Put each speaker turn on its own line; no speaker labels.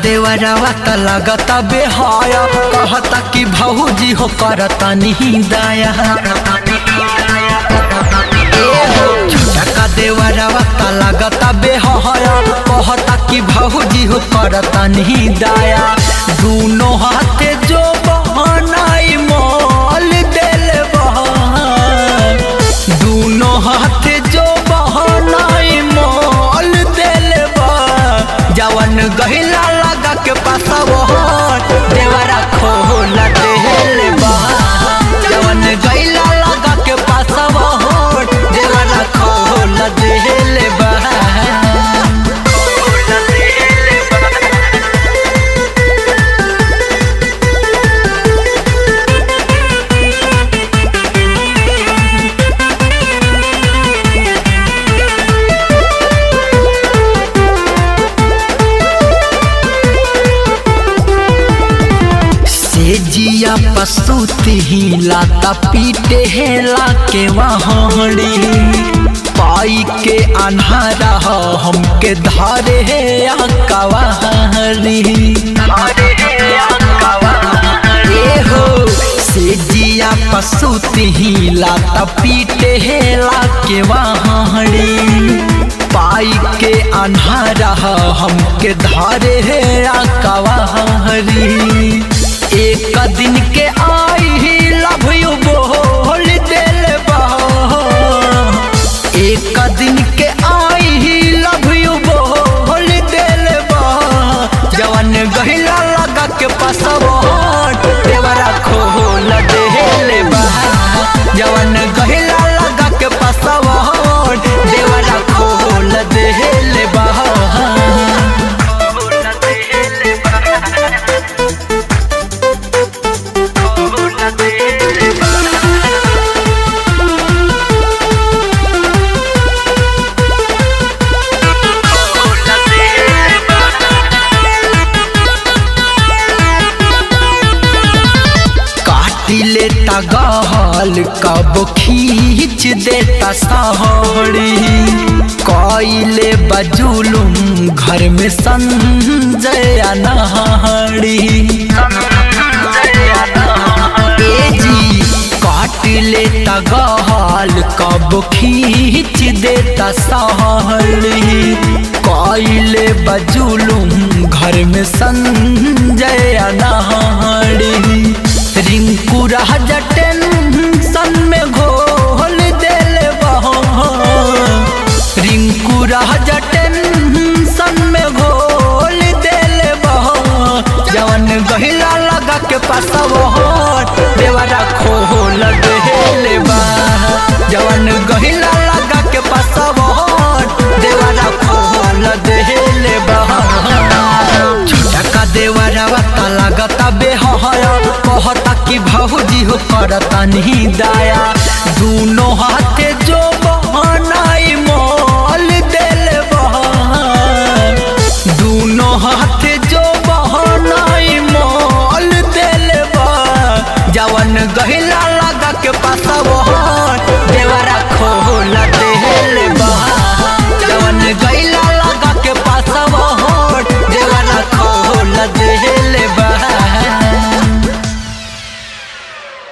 देवरवा त लगता बेहाया कहता कि भौजी हो करता नहीं दाया। छोटका देवरवा त लगता बेहाया कहता कि भौजी हो करता नहीं दाया। दोनों हाथे जो बहनाई मोल दिल दोनों हाथे जो बहनाई मोल दिल जवन गहिला लगा के पासवा देवरा खोल दिल जवन गहिला लगा के पासवा देवरा खोल दिल जिया पसुती ही लाता पीटे हेला के वहाड़ी पाई के अन्हारा हमके धारे है कवारी हो से जिया पसुती ही लाता पीटे हेला के वहाड़ी पाई के अन्हारा हमके धारे है कवारी। एक दिन के आई ही लव यू बोल दिल एक दिन के आई ही लव यू बोल दिल जवन गहिला लगा के पासवा देवरा खोल दिल जवन गहिला लगा के पासवा देवरा खोल दिल लेता गहल कब खींच देता साड़ी कोइले बजुलुम घर में संजय नहाड़ी जी काट लेता गहल कब खींच देता साड़ी कोइले बजुलुम घर में संजय नहाड़ी। रिंकू राजा टेंशन में घोल दिल रिंकू राजा टेंशन में घोल दिल जवन गहिला लगा के पासवा देवरा खोल दिल जवन गहिला लगा के पासवा देवरा खोल दिल छोटका देवरवा त लगता बेहाया कहता कि भौजी हो करता नहीं दाया।